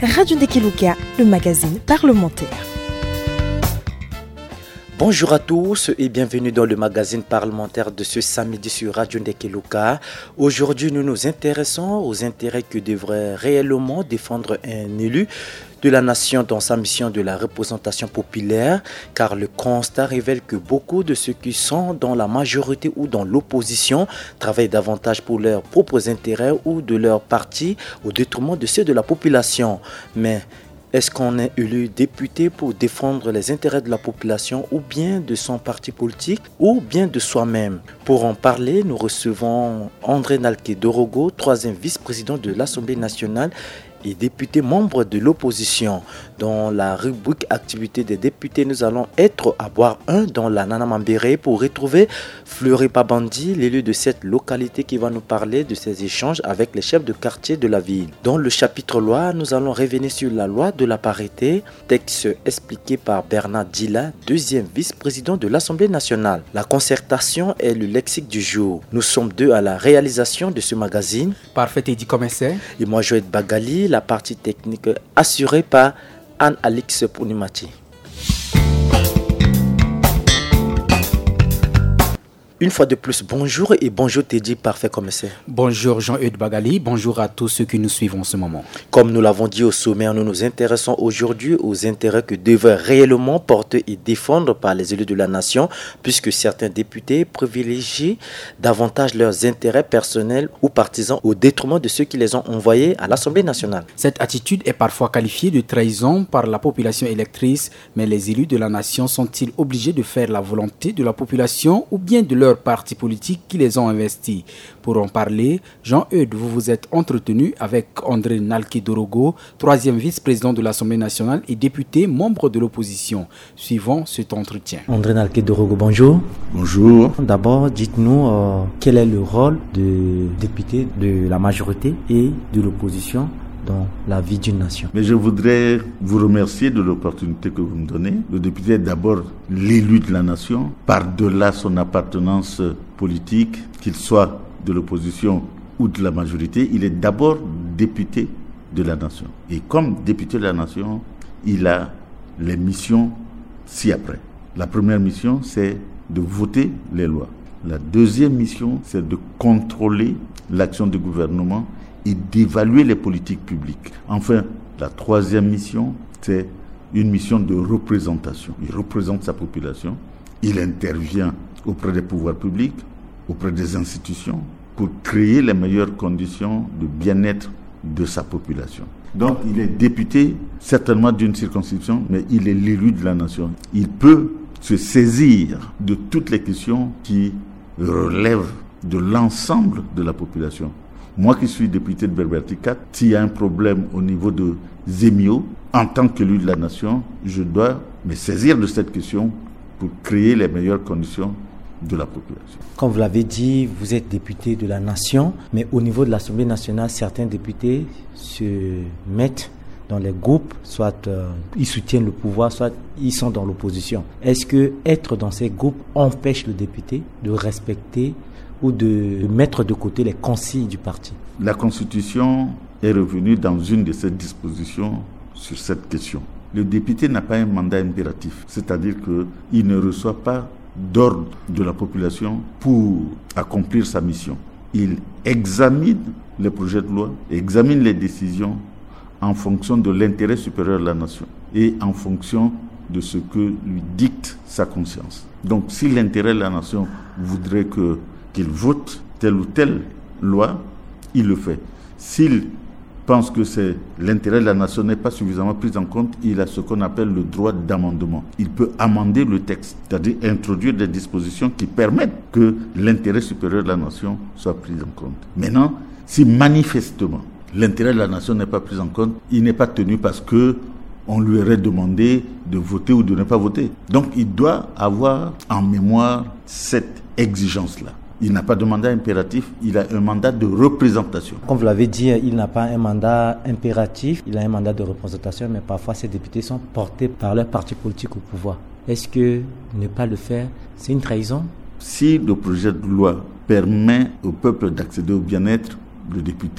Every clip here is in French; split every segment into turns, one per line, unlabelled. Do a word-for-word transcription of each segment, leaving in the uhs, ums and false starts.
Radio Ndekeluka, le magazine parlementaire.
Bonjour à tous et bienvenue dans le magazine parlementaire de ce samedi sur Radio Ndekeluka. Aujourd'hui, nous nous intéressons aux intérêts que devrait réellement défendre un élu de la nation dans sa mission de la représentation populaire, car le constat révèle que beaucoup de ceux qui sont dans la majorité ou dans l'opposition travaillent davantage pour leurs propres intérêts ou de leur parti au détriment de ceux de la population. Mais est-ce qu'on est élu député pour défendre les intérêts de la population ou bien de son parti politique ou bien de soi-même? Pour en parler, nous recevons André Nalke Dorogo, troisième vice-président de l'Assemblée nationale et député membre de l'opposition. Dans la rubrique activité des députés, nous allons être à boire un dans la Nana Mambéré pour retrouver Fleury Pabandi, l'élu de cette localité qui va nous parler de ses échanges avec les chefs de quartier de la ville. Dans le chapitre loi, nous allons revenir sur la loi de la parité, texte expliqué par Bernard Dila, deuxième vice-président de l'Assemblée nationale. La concertation est le lexique du jour. Nous sommes deux à la réalisation de ce magazine.
Parfait, Eddie Comessé.
Et moi, Joël Bagali, la partie technique assurée par Anne-Alix Pounimati. Une fois de plus, bonjour et bonjour Teddy, parfait commissaire.
Bonjour Jean-Eudes Bagali, bonjour à tous ceux qui nous suivent en ce moment.
Comme nous l'avons dit au sommaire, nous nous intéressons aujourd'hui aux intérêts que devraient réellement porter et défendre par les élus de la nation, puisque certains députés privilégient davantage leurs intérêts personnels ou partisans au détriment de ceux qui les ont envoyés à l'Assemblée nationale.
Cette attitude est parfois qualifiée de trahison par la population électrice, mais les élus de la nation sont-ils obligés de faire la volonté de la population ou bien de leur partis politiques qui les ont investis? Pour en parler, Jean-Eudes, vous vous êtes entretenu avec André Nalke Dorogo, troisième vice-président de l'Assemblée nationale et député membre de l'opposition. Suivons cet entretien.
André Nalke Dorogo, bonjour.
Bonjour.
D'abord, dites-nous euh, quel est le rôle de député de la majorité et de l'opposition dans la vie d'une nation.
Mais je voudrais vous remercier de l'opportunité que vous me donnez. Le député est d'abord l'élu de la nation, par-delà son appartenance politique, qu'il soit de l'opposition ou de la majorité, il est d'abord député de la nation. Et comme député de la nation, il a les missions ci-après. La première mission, c'est de voter les lois. La deuxième mission, c'est de contrôler l'action du gouvernement et d'évaluer les politiques publiques. Enfin, la troisième mission, c'est une mission de représentation. Il représente sa population, il intervient auprès des pouvoirs publics, auprès des institutions, pour créer les meilleures conditions de bien-être de sa population. Donc, il est député, certainement d'une circonscription, mais il est l'élu de la nation. Il peut se saisir de toutes les questions qui relèvent de l'ensemble de la population. Moi qui suis député de Berberti quatre, s'il y a un problème au niveau de Zemio, en tant qu'élu de la nation, je dois me saisir de cette question pour créer les meilleures conditions de la population.
Comme vous l'avez dit, vous êtes député de la nation, mais au niveau de l'Assemblée nationale, certains députés se mettent dans les groupes, soit euh, ils soutiennent le pouvoir, soit ils sont dans l'opposition. Est-ce que être dans ces groupes empêche le député de respecter ou de mettre de côté les consignes du parti?
La Constitution est revenue dans une de ses dispositions sur cette question. Le député n'a pas un mandat impératif, c'est-à-dire qu'il ne reçoit pas d'ordre de la population pour accomplir sa mission. Il examine les projets de loi, examine les décisions en fonction de l'intérêt supérieur de la nation et en fonction de ce que lui dicte sa conscience. Donc, si l'intérêt de la nation voudrait que qu'il vote telle ou telle loi, il le fait. S'il pense que c'est l'intérêt de la nation n'est pas suffisamment pris en compte, il a ce qu'on appelle le droit d'amendement. Il peut amender le texte, c'est-à-dire introduire des dispositions qui permettent que l'intérêt supérieur de la nation soit pris en compte. Maintenant, si manifestement l'intérêt de la nation n'est pas pris en compte, il n'est pas tenu parce que on lui aurait demandé de voter ou de ne pas voter. Donc, il doit avoir en mémoire cette exigence-là. Il n'a pas de mandat impératif, il a un mandat de représentation.
Comme vous l'avez dit, il n'a pas un mandat impératif, il a un mandat de représentation, mais parfois ces députés sont portés par leur parti politique au pouvoir. Est-ce que ne pas le faire, c'est une trahison?
Si le projet de loi permet au peuple d'accéder au bien-être, le député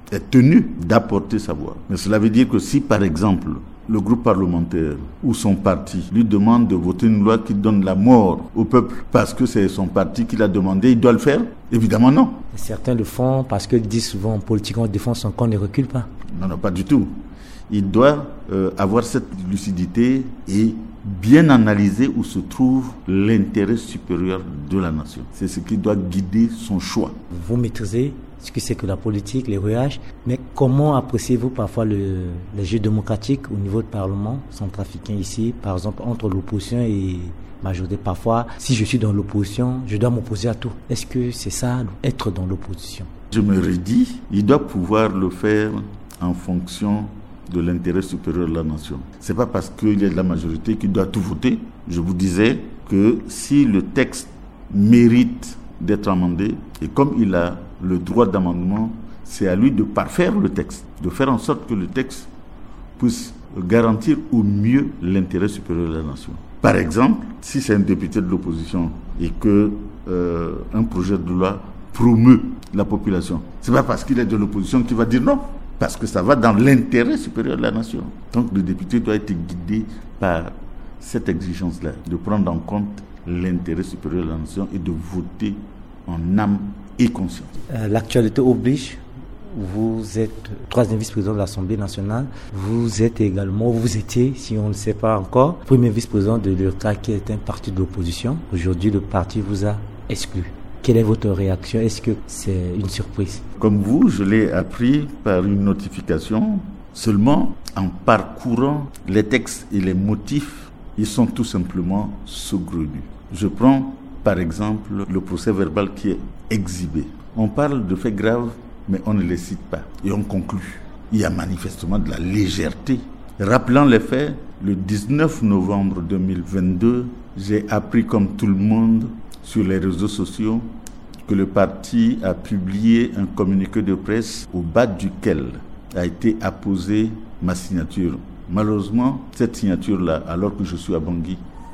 est tenu d'apporter sa voix. Mais cela veut dire que si, par exemple, le groupe parlementaire ou son parti lui demande de voter une loi qui donne la mort au peuple parce que c'est son parti qui l'a demandé, il doit le faire? Évidemment non.
Certains le font parce qu'ils disent souvent en politique, on défend son camp, on ne recule pas.
Non, non, pas du tout. Il doit euh, avoir cette lucidité et bien analyser où se trouve l'intérêt supérieur de la nation. C'est ce qui doit guider son choix.
Vous maîtrisez ce que c'est que la politique, les rouages, mais comment appréciez-vous parfois le, le jeu démocratique au niveau du Parlement centrafricain ici, par exemple entre l'opposition et la majorité? Parfois, si je suis dans l'opposition, je dois m'opposer à tout. Est-ce que c'est ça, être dans l'opposition?
Je me redis, il doit pouvoir le faire en fonction de l'intérêt supérieur de la nation. C'est pas parce qu'il y a de la majorité qu'il doit tout voter. Je vous disais que si le texte mérite d'être amendé, et comme il a le droit d'amendement, c'est à lui de parfaire le texte, de faire en sorte que le texte puisse garantir au mieux l'intérêt supérieur de la nation. Par exemple, si c'est un député de l'opposition et que euh, un projet de loi promeut la population, c'est pas parce qu'il est de l'opposition qu'il va dire non, parce que ça va dans l'intérêt supérieur de la nation. Donc le député doit être guidé par cette exigence-là, de prendre en compte l'intérêt supérieur de la nation et de voter en âme et conscience.
Euh, l'actualité oblige. Vous êtes troisième vice-président de l'Assemblée nationale. Vous êtes également, vous étiez, si on ne sait pas encore, premier vice-président de l'U R C A, qui est un parti de l'opposition. Aujourd'hui, le parti vous a exclu. Quelle est votre réaction? Est-ce que c'est une surprise?
Comme vous, je l'ai appris par une notification. Seulement, en parcourant les textes et les motifs, ils sont tout simplement saugrenus. Je prends par exemple le procès verbal qui est exhibé. On parle de faits graves, mais on ne les cite pas. Et on conclut. Il y a manifestement de la légèreté. Rappelant les faits, le dix-neuf novembre deux mille vingt-deux, j'ai appris comme tout le monde sur les réseaux sociaux que le parti a publié un communiqué de presse au bas duquel a été apposée ma signature. Malheureusement, cette signature-là, alors que je suis à Bangui,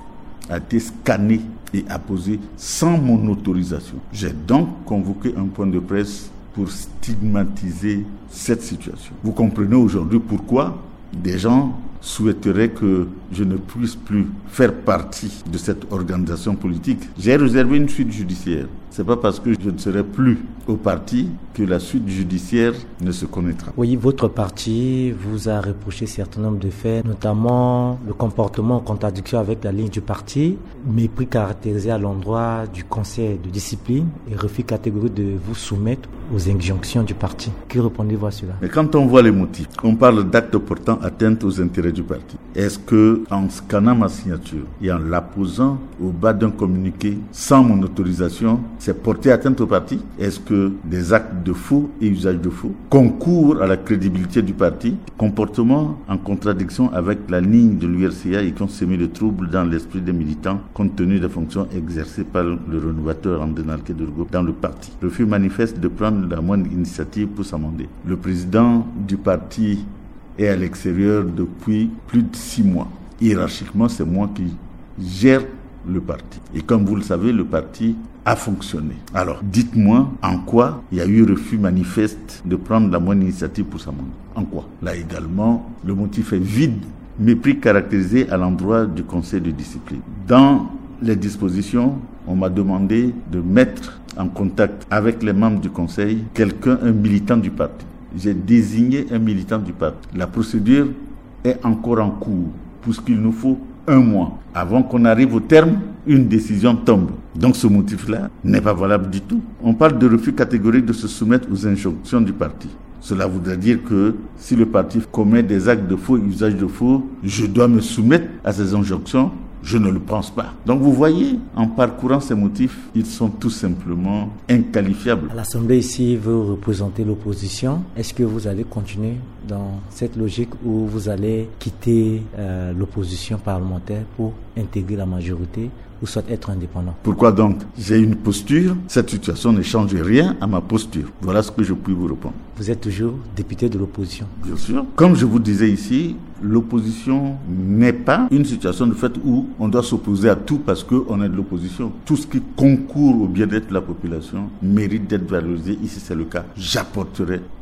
a été scannée et apposée sans mon autorisation. J'ai donc convoqué un point de presse pour stigmatiser cette situation. Vous comprenez aujourd'hui pourquoi des gens souhaiteraient que je ne puisse plus faire partie de cette organisation politique. J'ai réservé une suite judiciaire. C'est pas parce que je ne serai plus au parti que la suite judiciaire ne se connaîtra.
Oui, votre parti vous a reproché un certain nombre de faits, notamment le comportement en contradiction avec la ligne du parti, mépris caractérisé à l'endroit du conseil de discipline et refus catégorique de vous soumettre aux injonctions du parti. Que répondez-vous à cela?
Mais quand on voit les motifs, on parle d'actes portant atteinte aux intérêts du parti. Est-ce que, en scannant ma signature et en l'apposant au bas d'un communiqué sans mon autorisation, c'est porter atteinte au parti? Est-ce que des actes de faux et usage de faux concourent à la crédibilité du parti? Comportement en contradiction avec la ligne de l'U R C A et qui ont semé le trouble dans l'esprit des militants compte tenu des fonctions exercées par le rénovateur Andénal Kédougou dans le parti. Refus manifeste de prendre la moindre initiative pour s'amender. Le président du parti est à l'extérieur depuis plus de six mois. Hiérarchiquement, c'est moi qui gère le parti. Et comme vous le savez, le parti a fonctionné. Alors, dites-moi en quoi il y a eu refus manifeste de prendre la moindre initiative pour s'amender. En quoi? Là également, le motif est vide. Mépris caractérisé à l'endroit du conseil de discipline. Dans les dispositions, on m'a demandé de mettre en contact avec les membres du conseil quelqu'un, un militant du parti. J'ai désigné un militant du parti. La procédure est encore en cours, puisqu'il nous faut un mois. Avant qu'on arrive au terme, une décision tombe. Donc ce motif-là n'est pas valable du tout. On parle de refus catégorique de se soumettre aux injonctions du parti. Cela voudrait dire que si le parti commet des actes de faux et usage de faux, je dois me soumettre à ces injonctions. Je ne le pense pas. Donc vous voyez, en parcourant ces motifs, ils sont tout simplement inqualifiables.
À l'Assemblée ici, vous représentez l'opposition. Est-ce que vous allez continuer dans cette logique où vous allez quitter euh, l'opposition parlementaire pour intégrer la majorité ou soit être indépendant?
Pourquoi donc? J'ai une posture. Cette situation ne change rien à ma posture. Voilà ce que je puis vous répondre.
Vous êtes toujours député de l'opposition?
Bien sûr. Comme je vous disais ici, l'opposition n'est pas une situation de fait où on doit s'opposer à tout parce qu'on est de l'opposition. Tout ce qui concourt au bien-être de la population mérite d'être valorisé. Ici, c'est le cas. J'apporterai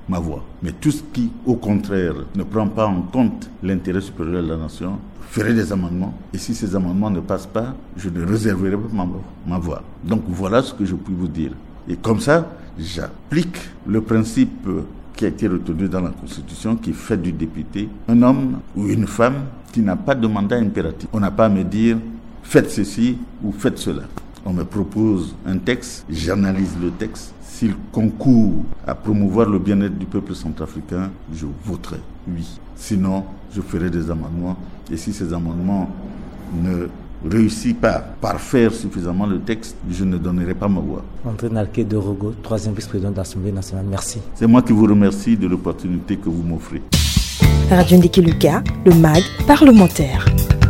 ma voix. Mais tout ce qui, au contraire, ne prend pas en compte l'intérêt supérieur de la nation, ferai des amendements. Et si ces amendements ne passent pas, je ne réserverai pas ma, ma voix. Donc voilà ce que je puis vous dire. Et comme ça, j'applique le principe qui a été retenu dans la Constitution, qui fait du député un homme ou une femme qui n'a pas de mandat impératif. On n'a pas à me dire « faites ceci » ou « faites cela ». On me propose un texte, j'analyse le texte. S'il concourt à promouvoir le bien-être du peuple centrafricain, je voterai oui. Sinon, je ferai des amendements. Et si ces amendements ne réussissent pas par faire suffisamment le texte, je ne donnerai pas ma voix.
André Nalké de Rogo, troisième vice-président de l'Assemblée nationale. Merci.
C'est moi qui vous remercie de l'opportunité que vous m'offrez.
Radio Ndekeluka, le M A G parlementaire.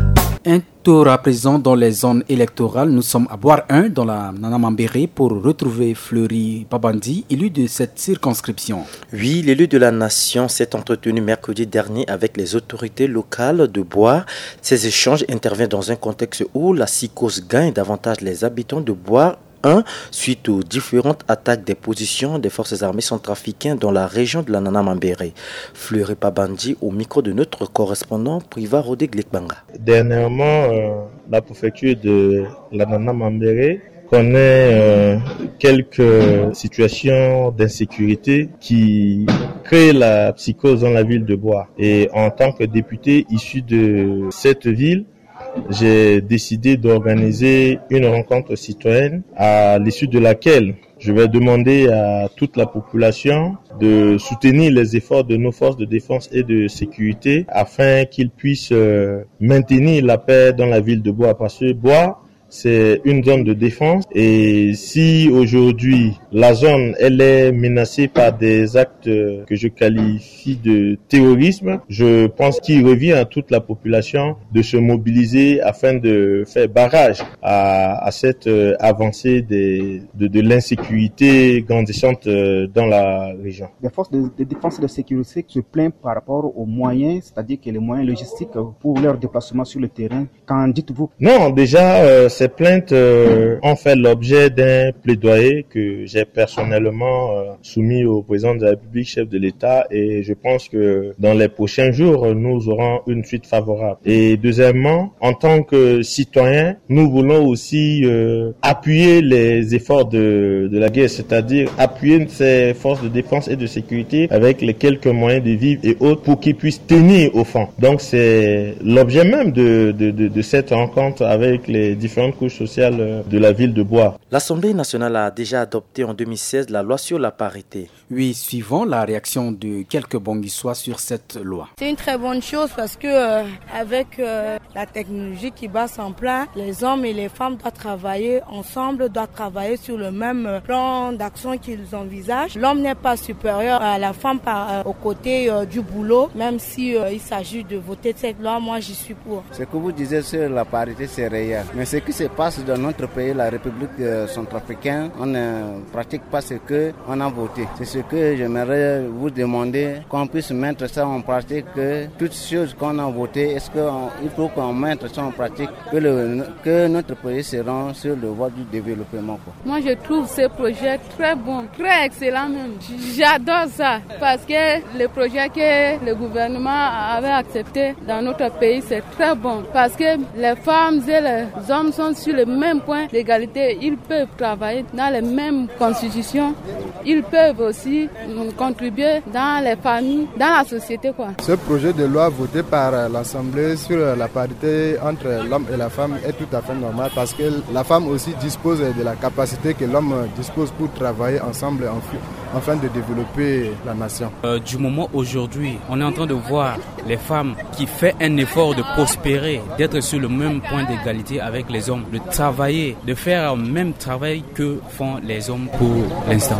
Un tour à présent dans les zones électorales. Nous sommes à Boire un dans la Nana Mambéré pour retrouver Fleury Babandi, élu de cette circonscription.
Oui, l'élu de la nation s'est entretenu mercredi dernier avec les autorités locales de Boire. Ces échanges interviennent dans un contexte où la psychose gagne davantage les habitants de Boire un suite aux différentes attaques des positions des forces armées centrafricaines dans la région de la Nana Mambéré. Fleury Babandi au micro de notre correspondant Priva Rodé Glekbanga.
Dernièrement, euh, la préfecture de la Nana Mambéré connaît euh, quelques situations d'insécurité qui créent la psychose dans la ville de Boire. Et en tant que député issu de cette ville, j'ai décidé d'organiser une rencontre citoyenne à l'issue de laquelle je vais demander à toute la population de soutenir les efforts de nos forces de défense et de sécurité afin qu'ils puissent maintenir la paix dans la ville de Boire. Parce que Boire, c'est une zone de défense et si aujourd'hui la zone elle est menacée par des actes que je qualifie de terrorisme, je pense qu'il revient à toute la population de se mobiliser afin de faire barrage à, à cette avancée des, de, de l'insécurité grandissante dans la région.
Les forces de, de défense et de sécurité se plaignent par rapport aux moyens, c'est-à-dire que les moyens logistiques pour leur déplacement sur le terrain. Qu'en dites-vous?
Non, déjà euh, ces plaintes euh, ont fait l'objet d'un plaidoyer que j'ai personnellement euh, soumis au président de la République, chef de l'État, et je pense que dans les prochains jours, nous aurons une suite favorable. Et deuxièmement, en tant que citoyens, nous voulons aussi euh, appuyer les efforts de, de la guerre, c'est-à-dire appuyer ces forces de défense et de sécurité avec les quelques moyens de vivre et autres pour qu'ils puissent tenir au fond. Donc c'est l'objet même de, de, de, de cette rencontre avec les différentes couches sociales de la ville de Boire.
L'Assemblée nationale a déjà adopté en deux mille seize la loi sur la parité.
Oui, suivant la réaction de quelques Bonguissois sur cette loi.
C'est une très bonne chose parce que euh, avec euh, la technologie qui bat son plein, les hommes et les femmes doivent travailler ensemble, doivent travailler sur le même plan d'action qu'ils envisagent. L'homme n'est pas supérieur à la femme par, euh, aux côtés euh, du boulot, même si euh, il s'agit de voter cette loi, moi j'y suis pour.
Ce que vous disiez sur la parité, c'est réel. Mais ce qui se passe dans notre pays, la République centrafricaine, on ne pratique pas ce qu'on a voté. C'est ce que j'aimerais vous demander, qu'on puisse mettre ça en pratique, que toutes choses qu'on a votées, est-ce qu'il faut qu'on mette ça en pratique, que, le, que notre pays sera sur le voie du développement, quoi.
Moi, je trouve ce projet très bon, très excellent même. J'adore ça parce que le projet que le gouvernement avait accepté dans notre pays, c'est très bon parce que les femmes et les hommes sont sur le même point d'égalité. Ils peuvent travailler dans les mêmes constitutions. Ils peuvent aussi contribuer dans les familles, dans la société, quoi.
Ce projet de loi voté par l'Assemblée sur la parité entre l'homme et la femme est tout à fait normal parce que la femme aussi dispose de la capacité que l'homme dispose pour travailler ensemble afin de développer la nation.
Euh, du moment aujourd'hui, on est en train de voir les femmes qui font un effort de prospérer, d'être sur le même point d'égalité avec les hommes, de travailler, de faire le même travail que font les hommes pour l'instant.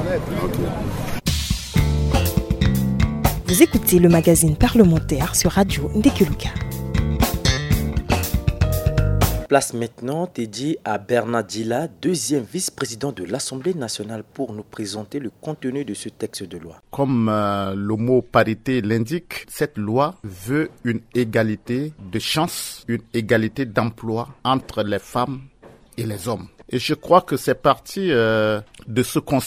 Vous écoutez le magazine parlementaire sur Radio Ndekeluka.
Place maintenant dédiée à Bernard Dila, deuxième vice-président de l'Assemblée nationale, pour nous présenter le contenu de ce texte de loi.
Comme euh, le mot parité l'indique, cette loi veut une égalité de chance, une égalité d'emploi entre les femmes et les hommes. Et je crois que c'est parti euh, de ce constat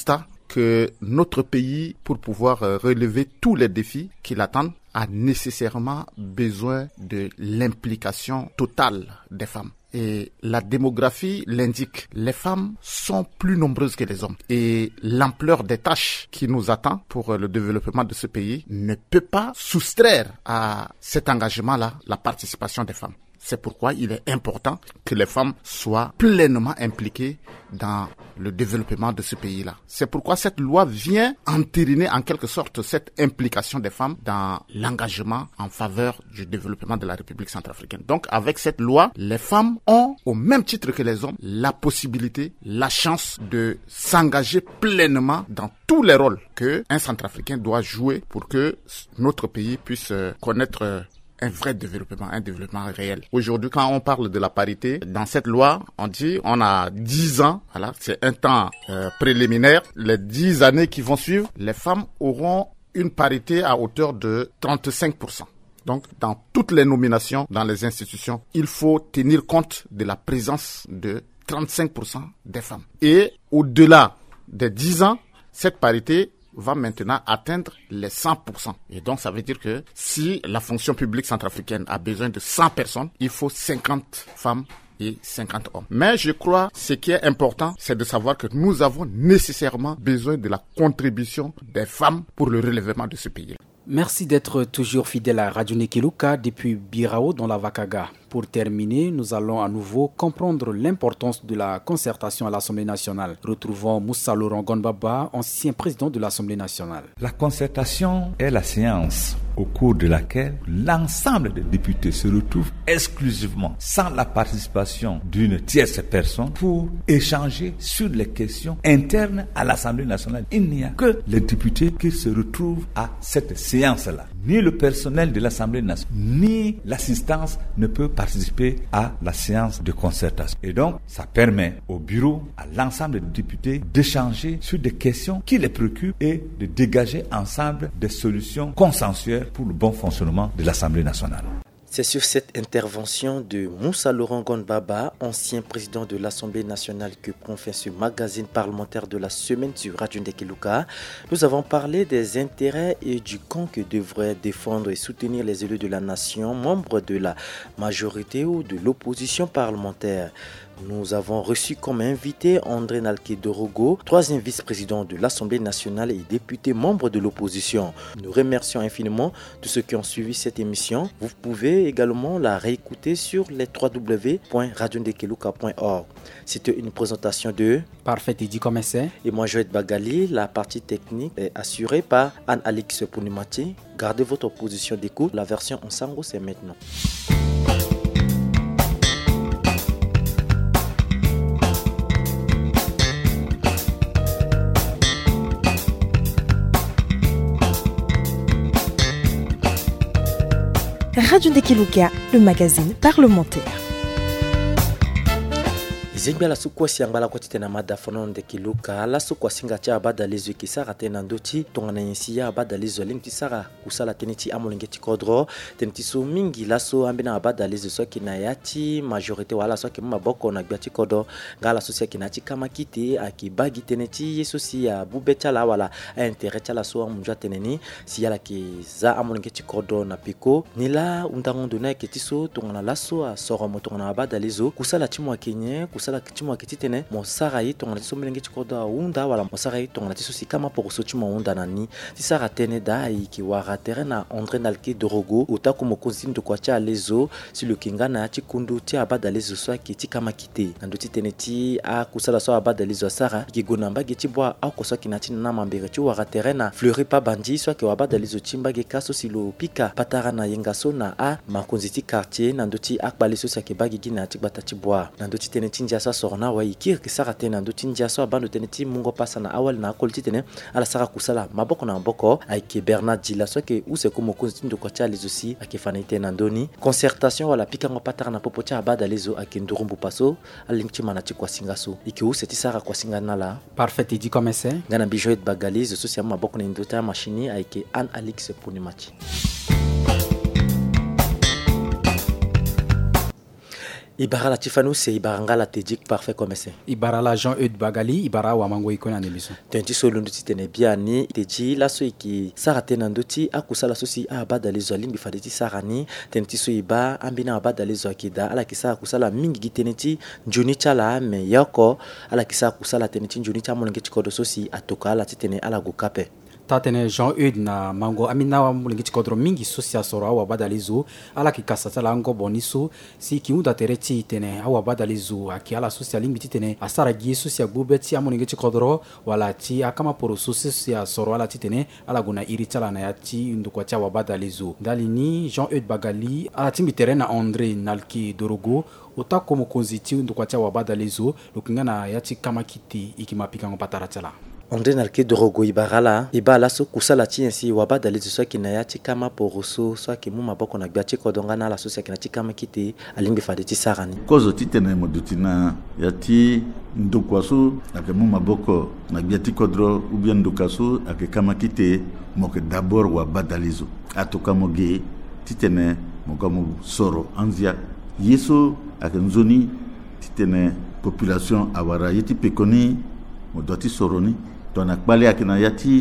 que notre pays, pour pouvoir relever tous les défis qui l'attendent, a nécessairement besoin de l'implication totale des femmes. Et la démographie l'indique, les femmes sont plus nombreuses que les hommes. Et l'ampleur des tâches qui nous attend pour le développement de ce pays ne peut pas soustraire à cet engagement-là la participation des femmes. C'est pourquoi il est important que les femmes soient pleinement impliquées dans le développement de ce pays-là. C'est pourquoi cette loi vient entériner en quelque sorte cette implication des femmes dans l'engagement en faveur du développement de la République centrafricaine. Donc avec cette loi, les femmes ont, au même titre que les hommes, la possibilité, la chance de s'engager pleinement dans tous les rôles qu'un Centrafricain doit jouer pour que notre pays puisse connaître un vrai développement, un développement réel. Aujourd'hui, quand on parle de la parité, dans cette loi, on dit on a dix ans, voilà, c'est un temps euh, préliminaire. Les dix années qui vont suivre, les femmes auront une parité à hauteur de trente-cinq pour cent. Donc, dans toutes les nominations dans les institutions, il faut tenir compte de la présence de trente-cinq pour cent des femmes. Et au-delà des dix ans, cette parité va maintenant atteindre les cent pour cent. Et donc, ça veut dire que si la fonction publique centrafricaine a besoin de cent personnes, il faut cinquante femmes et cinquante hommes. Mais je crois ce qui est important, c'est de savoir que nous avons nécessairement besoin de la contribution des femmes pour le relèvement de ce pays.
Merci d'être toujours fidèle à Radio Nekeluka depuis Birao dans la Vakaga. Pour terminer, nous allons à nouveau comprendre l'importance de la concertation à l'Assemblée nationale. Retrouvons Moussa Laurent Gonbaba, ancien président de l'Assemblée nationale.
La concertation est la séance au cours de laquelle l'ensemble des députés se retrouvent exclusivement, sans la participation d'une tierce personne, pour échanger sur les questions internes à l'Assemblée nationale. Il n'y a que les députés qui se retrouvent à cette séance-là. Ni le personnel de l'Assemblée nationale, ni l'assistance ne peut participer à la séance de concertation. Et donc, ça permet au bureau, à l'ensemble des députés, d'échanger sur des questions qui les préoccupent et de dégager ensemble des solutions consensuelles pour le bon fonctionnement de l'Assemblée nationale.
C'est sur cette intervention de Moussa Laurent Gonbaba, ancien président de l'Assemblée nationale, que prend fin ce magazine parlementaire de la semaine sur Radio Nekeluka. Nous avons parlé des intérêts et du camp que devraient défendre et soutenir les élus de la nation, membres de la majorité ou de l'opposition parlementaire. Nous avons reçu comme invité André Nalké Dorogo, troisième vice-président de l'Assemblée nationale et député membre de l'opposition. Nous remercions infiniment tous ceux qui ont suivi cette émission. Vous pouvez également la réécouter sur les w w w point radio nekeluka point org. C'était une présentation de
Parfait et dit comme c'est.
Et moi, Joël Bagali. La partie technique est assurée par Anne-Alix Pounimati. Gardez votre position d'écoute. La version en sango, c'est maintenant.
Radio Nekeluka, le magazine parlementaire.
Zengbe la sukwa siangala kwa titena mada fonon de kiluka la sukwa singa cha abada lezo kisara tena ndoti tongana yensiya abada lezo lingti sara kusala teniti amolinge tikodro teniti so mingi la so ambina abada lezo so kinayati majorité wala so kimma boko na gbiati kodo ngala so sia kinati kama kiti akibagi teneti yeso si ya bubeta la wala intérêt cha la so munja teneni si yala ki za amolinge tikodo na piko nila undangondo na ketiso tongana la so a soro motongana abada lezo kusala timwa kenye kusala kichimo kititene mosara yi tongana tiso melenge tikoda unda wala mosara yi tongana tiso sikama pour so timo unda nani tisara tene da iki wara terena André Nalké Dorogo utaku mokonzi ndo kwa cha lezo si le kingana ti kundu ti abada lezo so kiti kama kite ndo titene ti a kusala so abada lezo sara ki gonamba geti bwa a koso kinati na mambere ti wara terena fleuri pa bandi so ke abada lezo timba ge kaso silo pika patara na yenga so na a makonzi ti quartier ndo ti akbale so ke bagi gina ti bata ti bwa ndo titene ti sa sorna wa ikir ke sara tena ndo tinja so abando teneti mungo pasa na awal na kolti tene ala sara kusala maboko na mboko aike Bernard Dila so ke use ko mokonzi ndo kwa cha les aussi ake fanite na ndoni concertation wala pika ngo patara na popo cha abada lezo ake ndurumbu paso alinkti manati kwa singaso ike use ti sara kwa singana la
parfait dit comme c'est
ngana bijoet bagali zo so maboko na ndota machine aike Anne Alix Pounimati. Ibarala Tifano c'est Ibarangala Tejik parfait comme c'est.
Ibarala Jean-Eudes Bagali, Ibara Wamango Ikona Nemiso.
Tenti solo nduti tene biani Teji la so iki sarate nanduti akusala sosi abada les olimbi fadeti sarani tenti so iba ambina abada les okida ala kisa kusala mingi giteneti njuni chala me yoko ala kisa kusala teneti njuni cha molenge chikodo sosi atoka ala titene ala gukape.
Tatene Jean-Eudes na mango amina wa mulingi chikodro mingi sosia soro awa badalizu ala kikasa tala ango bonisu si kiunda tereti tene awa badalizu aki ala sosia limbi tene asara gi sosia bubeti amulingi chikodro wala ti akama poro sosia soro ala titene ala guna iri tala na yati ndukwa cha wa badalizu dalini Jean-Eudes Bagali ala timbi terena André Nalki Dorogo otako mokonziti ndukwa cha wa badalizu lukingana yati kama kiti ikimapika ngopatara tala.
André Nalki Dorogo Ibarala Ibala so kusala ti ensi wabada les so ki na ya ti kama poroso so ki mu maboko na gbachi kodonga na la so ki na ti kama kiti alimbi fade ti sarani
kozo ti tene modutina ya ti ndukwaso ake mu maboko na gbachi kodro ou bien ndukaso ake kama kiti moke d'abord wabada les atoka moge ti tene mokamu soro anzia yeso ake nzoni ti tene population awara yiti pekoni modoti soroni tona kpali akina yati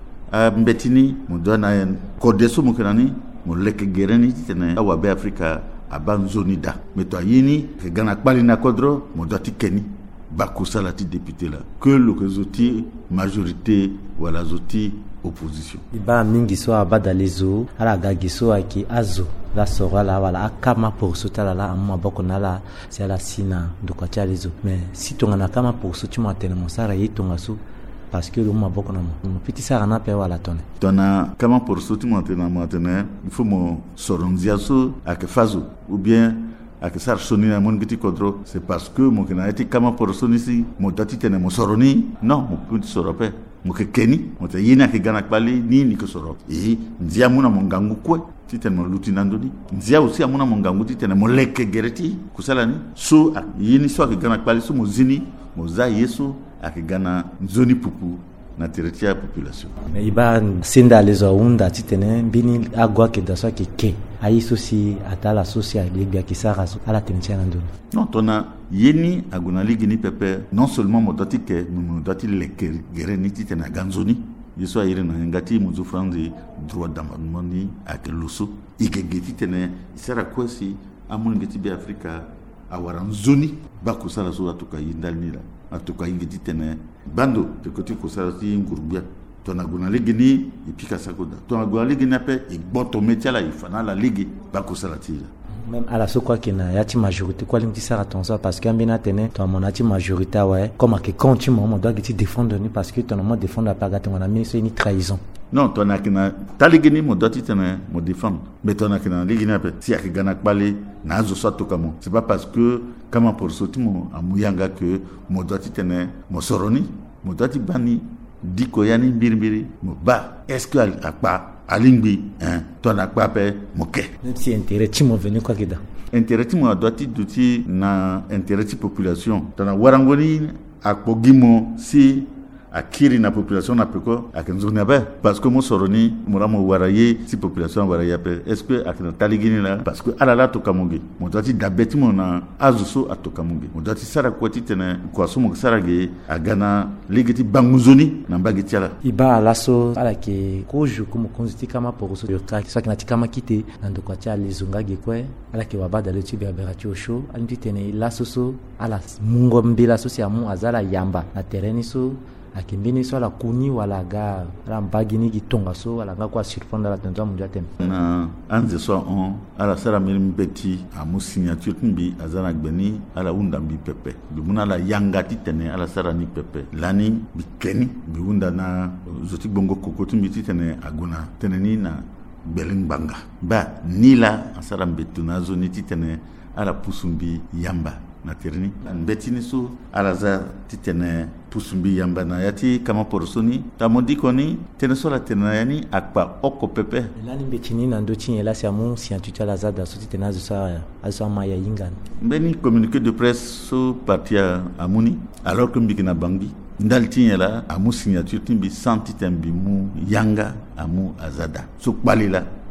a mbetini modona kodeso mukenani mo leke gereni tene awa be Afrika abanzoni da meto yini ke gana kpali na kodro modoti keni bakusala ti député là que le zoti majorité wala zoti opposition
iba mingi so abada lezo ala gagiso aki azo la sora la wala akama pour sotala la amma boko na la c'est la sina ndoko cha lezo mais si tonga na kama pour sotu matene mosara yitonga su parce que le mo boko na mo petit sara na pe wala tone
tona kama pour sotu matene matene il faut mo soronzia so ak fazo ou bien ak sar soni na mon petit kodro c'est parce que mo kena eti kama pour soni si mo dati tene mo soroni non mo petit sorope mo ke keni mo te yina ke gana kpali ni ni ko soro e nzia muna mo ngangu kwe titene mo lutinando ni nzia aussi amuna mo ngangu titene mo leke gereti kusala ni so yini so ke gana kpali so mo zini mo za yeso ak gana zoni pupu na territoire population
mais iba sinda lezo unda titene bini agwa ke daso ke ke ayi sosi atala social libya kisara so ala tentia nando
non tona yeni aguna ligini pepe non seulement modati ke modati leke gereni titena ganzoni yeso ayire na ngati muzu frandi droit d'amendement ni ak loso ikegeti tene isara kwesi amun ngeti bi Afrika awaran zoni bakusala so atuka yindalni la atuka ingeti tene bando te koti kusala ti ngurubia tona guna ligini ipika sakoda tona guna ligini pe igboto metiala ifana la ligi bakusala ti la
même à la sokwa kina yati majorité quoi limti sara tonsa parce que ambina tene to monati majorité ouais comme que quand tu moment doit te défendre ni parce que ton moment défendre pas gâter mon ami c'est une trahison
non ton akina taligini mo doti tene mo défendre mais ton akina ligini pe si akigana kbali na zo sato kamo c'est pas parce que kama pour soti mo amuyanga que mo doti tene mo soroni mo doti bani diko yani mbiri mo ba est-ce que akpa alingbi hein ton akpa pe moke
même si intérêt ti mo venu quoi kida
intérêt ti mo doti duti na intérêt ti population ton warangoni akpogimo si akiri na population na peko akenzoni abe parce que mo soroni moramo waraye si population waraye pe est-ce que akena taligini la parce que alala to kamungi mo dati dabeti mo na azuso atokamungi mo dati sara kwati tene kwa somo sara ge agana ligiti banguzoni na mbagiti ala
iba laso ala ke koju como konziti kama poroso yo ka so kina tikama kite na ndoko cha lizunga ge kwe ala ke wabada le tibi aberati osho aliti tene laso so ala mungo mbila so si amu azala yamba na tereni so akimbini so la kuni wala ga la mbagini gitonga so wala ga kwa surprendre la tenzo munja tem
na anze so on ala sara milim beti amu signature mbi azana gbeni ala unda mbi pepe bi muna la yangati tene ala sara ni pepe lani bi keni bi unda na zoti bongo kokoti mbi tene aguna tene ni na belingbanga ba nila asara mbetu na zo ni tene ala pusumbi yamba na terni betini so alaza titene pusumbi yamba na yati kama porosoni tamodi koni tene so la tena yani akpa oko pepe
lani betini na ndo tinye la siamu scientifique alaza da so titena zo sa azo maya yingan
beni communiqué de presse so partia amuni alors que mbikina bangi ndal tinye la amu signature timbi santi tembi mu yanga amu azada so balila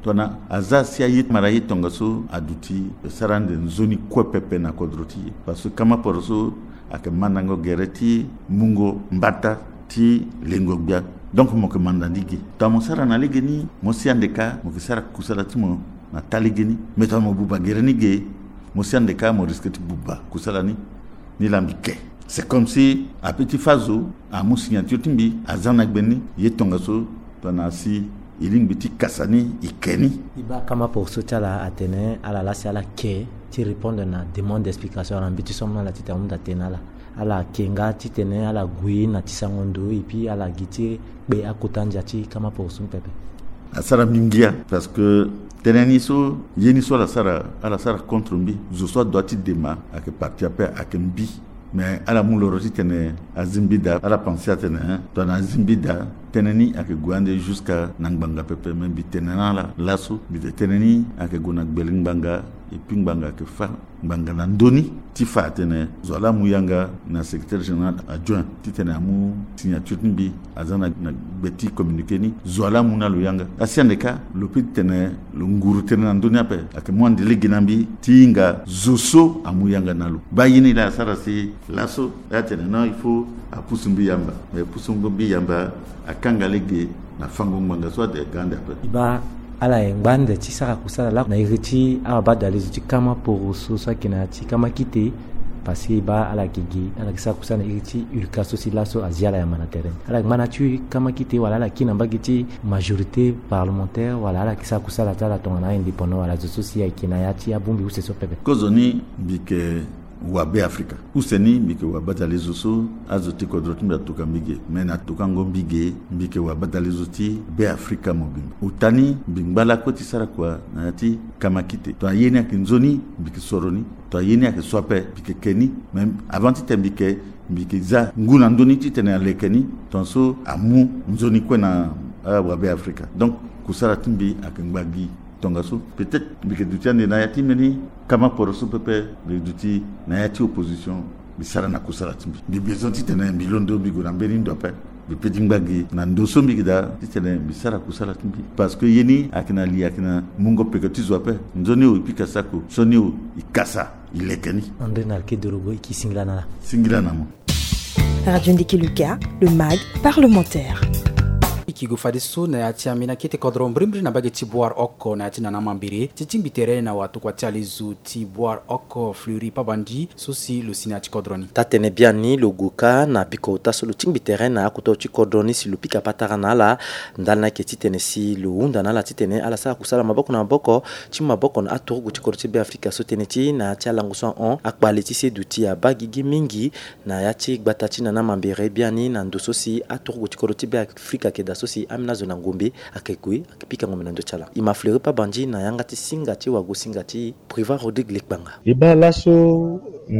tona aza sia yit marayi tongaso aduti sarande zoni kwepepe na kodroti parce que kama poroso ake mandango gereti mungo mbata ti lengogbia donc mo ke mandandigi ta mo sara na legeni mo siandeka mo sara kusala timo na taligeni meta mo buba gereni ge mo siandeka mo risque ti buba kusala ni ni lambike. C'est comme si à petit fazo à mon signature timbi à zanagbeni yetongaso tonasi ilingbiti kasani ikeni
iba kama pour sotala atene ala la sala ke ti répondre na demande d'explication à l'ambiti somna la tita munda tenala ala kenga ti tene ala gui na tisangondo et puis ala giti be akotanja ti kama pour son pepe
asara mingia parce que teneni so yeni so la sara ala sara contre mbi je soit doit ti dema ak parti ape ak mbi mais ala mu loro ti tene azimbida ala penser tene ton azimbida teneni ak guande jusqu'à nangbanga pepe même bi tenena la lasso bi teneni ak gona gbelinganga et puis ngbanga ke fa ngbanga na ndoni ti fa tene zola muyanga na secrétaire général adjoint ti tene amu signature bi azana na beti communiqué ni zola muna luyanga asiandeka lo petit tene lo nguru tene na ndoni ape ak mwande leginambi tinga zoso amuyanga nalo bayini la sara si lasso ya tene non il faut a pusumbi yamba mais pusumbi yamba akanga lege na fango ngbanga soit de grande ape
iba ala ngbande ti sara kusala la na iriti abada les ti kama pour so so kina ti kama kite parce que ba ala kigi ala kisa kusana iriti ulka so si laso aziala ya mana terrain ala mana tu kama kite wala la kina bagiti majorité parlementaire wala ala kisa kusala tala tongana indépendant wala so so si kina ya ti abumbi use so pepe
kozoni bike wabe Afrika useni mbike wabata lezoso azoti kodroti mba tuka mbige mena tuka ngo mbige mbike wabata lezoti be Afrika mobimba utani bimbala koti sara kwa nati kama kite to yeni akinzoni mbike soroni to yeni akiswape mbike keni même avant ti mbike mbike za nguna ndoni ti tene alekeni tonso amu nzoni kwena wabe Afrika donc kusara timbi akingbagi tongaso peut-être mbike dutiane na yati meni kama poroso pepe le duti na yati opposition bisara na kusara timbi bi besoin ti tene milondo bigo na mbeni ndope bi pedingbagi na ndoso mbigida ti tene bisara kusara timbi parce que yeni akina li akina mungo pekati zope nzoni o pika sako soni o ikasa ilekeni
André Nalke Dorogo iki singlana
singlana mo
Radio Ndiki Luka, le mag parlementaire.
Kigo fadiso na yati amina kete kodro mbrimbre na bageti boar oko na yati na namambire titimbi terrain na watu kwa tializu ti boar oko fleury pabandi sosi lo sinati kodroni
tatene biani loguka na biko taso lo timbi terrain na akuto ti kodroni si lo pika patara na la ndalna ke titene si lo unda na la titene ala sa kusala maboko na maboko ti maboko na atorugu ti korti be Afrika so teneti na ti alanguso on akbale ti se duti ya bagigi mingi na yati gbatati na namambire biani na ndoso si atorugu ti korti be Afrika ke da sosi amina zona ngombe akekui akipika ngombe na ndochala ima fleury pa bandi na yanga ti singati wago singati priva Rodrigue Lekbanga
iba laso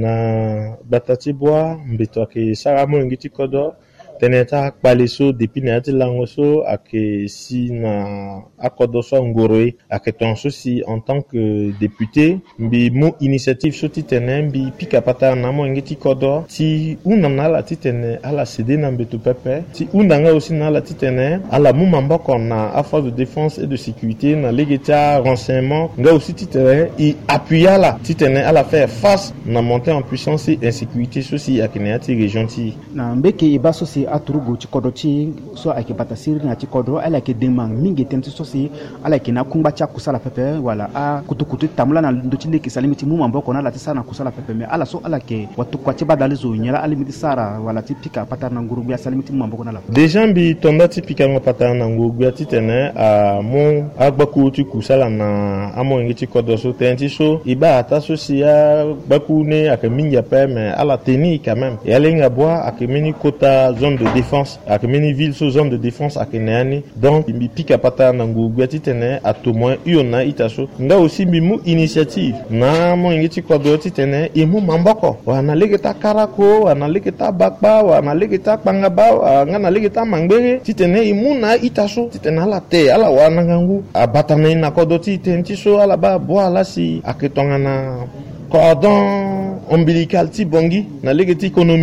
na batati bois mbeto ake saramo ngiti kodo teneta kpaleso depuis na yati langoso ake si na akodoso ngoroe ake tonso si en tant que député mbi mo initiative so ti tene mbi pika pata na mo ngiti kodo ti una na la ti tene ala cédé na mbeto pepe ti una nga aussi na la ti tene ala mu mamboko na affaires de défense et de sécurité na legeta renseignement nga aussi ti tene i appuya la ti tene ala faire face na montée en puissance et insécurité so si ake na yati région ti
na mbeke iba so si aturugo ci kodo ci so ake batasiri na ci kodo ala ke demang mingi tenti so si ala ke na kumba cha kusala pepe wala a kutukutu tamula na ndo ci leki salimiti mu mamboko na la ti sana kusala pepe me ala so ala ke watu kwa ci badali zo nyala alimiti sara wala ti pika patana nguru ya salimiti mu mamboko na la
deja mbi tonda ti pika ngo patana nguru ya ti tene a mon agbaku ti kusala na amo ngi ci kodo so tenti so iba ata so si ya baku ne ake mingi pe me ala teni quand même ya lenga bois ake mini kota zone de défense ak mini ville so zone de défense ak neani donc mbi pika pata na ngugu titene atomo iona itaso nga aussi mbi mu initiative na mo ngiti ko do titene e mu mamboko wana legeta karako wana legeta bakba wana legeta pangaba wana na legeta mangbere titene imuna itaso titene ala te ala wana ngangu abatana na ko do titenti so ala ba bo ala si ak tongana cordon ombilical ti bongi na legeti économie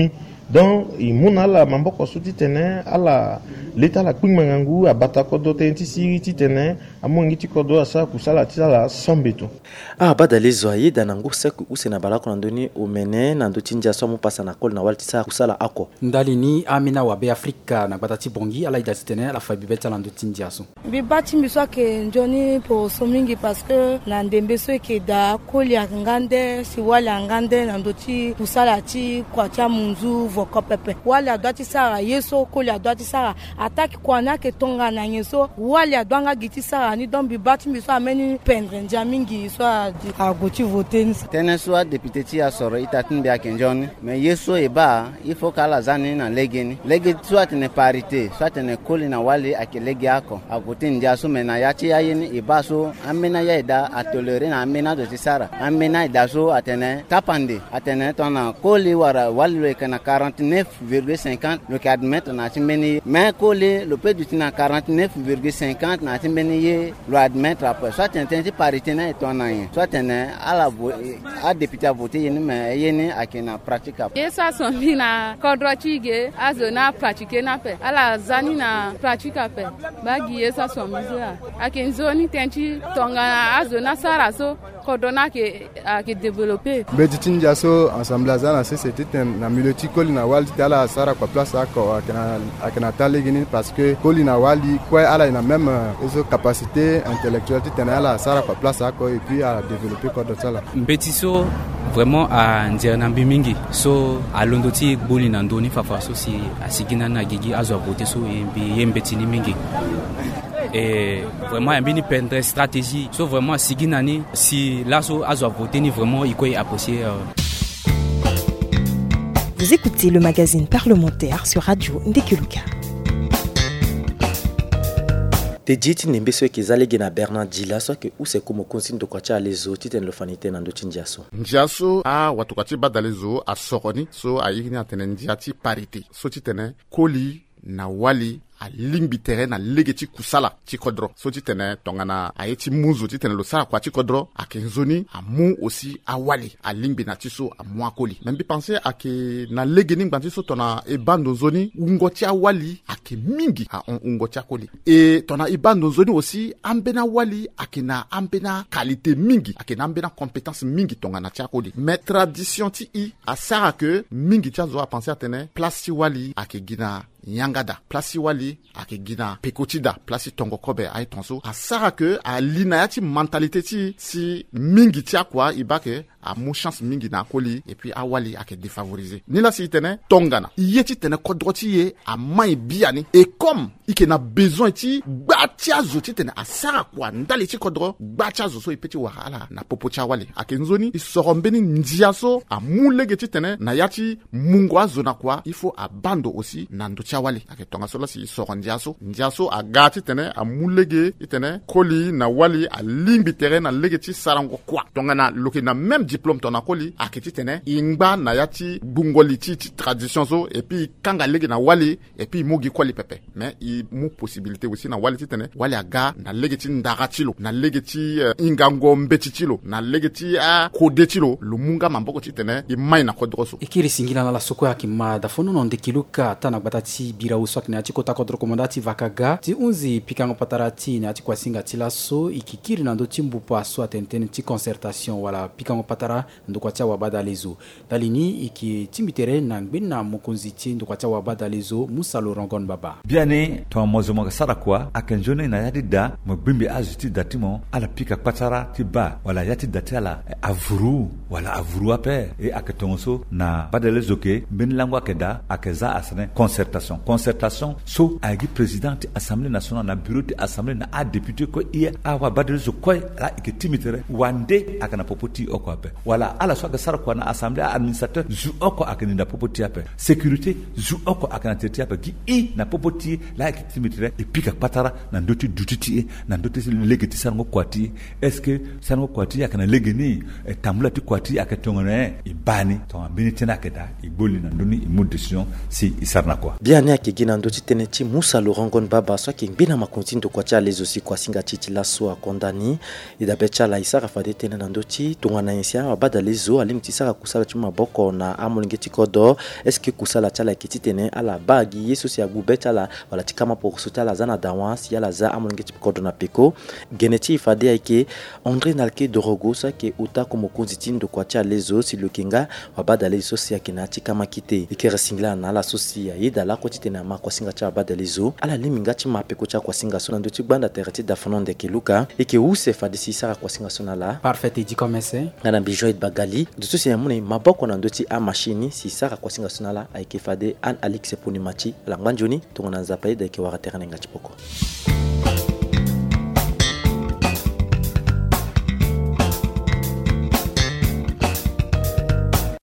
donc imuna la mamboko suti tene ala leta la kumangangu abata kodo tenti siri tene amongi ti kodo asa kusala tisala sambeto
ah badale zoye danango seku usena balako ndoni omene nando tinja so mo pasa na kol na walti sa kusala ako
ndali ni amina wa be Afrika na batati bongi ala ida tene ala fa bibeta nando tinja so
bibati miswa ke njoni po somingi parce que na ndembe so ke da kol ya ngande si wala ngande nando ti kusala ti kwa cha munzu voko pepe wala doti sara yeso kol ya doti sara ataki kwa na ke tonga na yeso wala dwanga giti sara ni don bibati miswa ameni pendre njamingi so di agoti voter
tene so député ti asoro itatin bi akenjoni mais yeso e ba il faut kala zani na legeni legi soit ne parité soit ne koli na wali akelegi ako agoti ndia so mena ya ti ayini e ba so amena ya ida a tolérer na amena do sara amena ida so atene tapande atene tona koli wara wali le kana quarante-neuf virgule cinquante le ka admettre na ti meni mais koli le peu du tina quarante-neuf virgule cinquante na ti meni ye lo admettre après soit tene parité na etona yin soit tene ala a député a voté yeni mais yeni akena pratique
esa so mina kodrochige azona pratique na pe ala zani na pratique pe bagi esa so mizia akenzoni tenti tonga azona sara so kodona ke ke développer
beditin jaso ensemble azana c'était na miloti kolina wali tala sara kwa place ako akena akena talegini parce que kolina wali quoi ala ina même eso capacité intellectuelle tena ala sara kwa place ako et puis à développer quoi d'autre là
betiso vraiment à ndirna mingi so alondoti boli na ndoni fafa so si asigina na gigi azo voter so yembi yembetini mingi et vraiment un bini pendre stratégie so vraiment siginani si là so azo voter ni vraiment il quoi apprécier euh.
Vous écoutez le magazine parlementaire sur Radio Ndekeluka.
Tejiti nimbeso kezalege na Bernard Dila so ke use como consigne de kwacha lezo titen lo fanite na ndo tinjaso
njaso a watu kwachi badalezo a sokoni so a yigini atene njati parité so titene koli na wali a limbi terrain na legeti kusala chikodro so titene tongana a yeti muzo titene lo sala kwa chikodro a kenzoni a mu aussi a wali a limbi na tiso a mu akoli membi penser a ke na legeni ngbanti so tona e bando zoni ungoti a wali a ke mingi a on ungoti akoli e tona e bando zoni aussi ambena wali a ke na ambena qualité mingi a ke na ambena compétence mingi tongana ti akoli mais tradition ti i a sara que mingi ti zo a penser atene place ti wali a ke gina Yangada, place wali ake gina pekotida, place tongo kobe ay tonso. A sara que a linayati mentalité ti si mingi ti akwa ibake a mo chance mingi na koli et puis a wali ake défavorisé. Ni la si tene tongana. Yeti tene kodroti ye a mai biani et comme ike na besoin ti batia zoti tene a sara kwa ndali ti kodro batia zo so ipeti wahala na popo ti wali ake nzoni isorombeni ndiaso a mulege ti tene na yati mungwa zona kwa il faut a bando aussi na ndo wali ake tonga sola si soro ndiaso ndiaso a gati tene a mulege itene koli na wali a limbi terrain na lege ti sarango kwa tonga na loke na même diplôme tona koli ake ti tene ingba na yati bungoli ti ti tradition so et puis kanga lege na wali et puis mogi koli pepe mais i mu possibilité aussi na wali ti tene wali a ga na lege ti ndaratilo na lege ti uh, ingango mbetitilo na lege ti a uh, kodetilo lumunga mamboko ti tene i mai na kodroso
ikiri singila na la soko ya kimada fono no Ndekeluka tana batati bira uswak na chiko takotro komandati vakaga ti unzi pikango patarati na chiko singa tilaso ikikiri na ndo timbu pa so atentene ti concertation wala pikango patara ndo kwa cha wabada lezo dalini iki timbitere na ngbenna mokonzi ti ndo kwa cha wabada lezo Musa Lorongon Baba
biane to mozo mo sara kwa akenjone na yadi da mo bimbi azuti datimo ala pika patara ti ba wala yati datala avuru wala avuru ape e aketonso na badalezo ke ben langwa keda akeza asane concertation concertation so agi président de assemblée nationale na bureau de assemblée na a député ko iya awa badal so koy la ke timitere wande akana popoti oko ape wala ala so ga sar ko na assemblée administrateur zu oko akani na popoti ape sécurité zu oko akana tete ape ki i na popoti la ki timitire et puis ka patara na ndoti dututi na ndoti legeti sango kwati est-ce que sango kwati akana legeni tamula ti kwati akatongone ibani to ambini tena keda iboli na ndoni imu décision si isarna quoi
bien ne akigina ndoti teneti Musa Laurent Baba so ki mbina makontin to kwati les aussi kwa singa titi la so kondani idabecha la isara fade tena na ndoti tongana insia bada lezo alimti sara kusala chuma boko na amolingeti kodo est-ce que kusala chala kiti tene ala bagi yesu si agubecha la wala tikama pour sota la zana dawansi ya la za amolingeti kodo na peko geneti fade ake André Nalke Dorogo sa ke uta como konzitin do kwacha lezo si lukinga wabada lezo si akina tikama kite ikere singla na la sosi ya ida la koti tena ma kwa singa cha bada lezo ala liminga chi mapeko cha kwa singa sona ndo tibanda terati da fanonde ke luka eke use fade si sara kwa singa sona la
parfait dit comme ça
na bijoid bagali de tout si amone maboko na ndoti a machine si sara kwa singa sona la eke fade an Alex Ponimachi la ngwanjoni tongona zapaida ke waratera nga chipoko.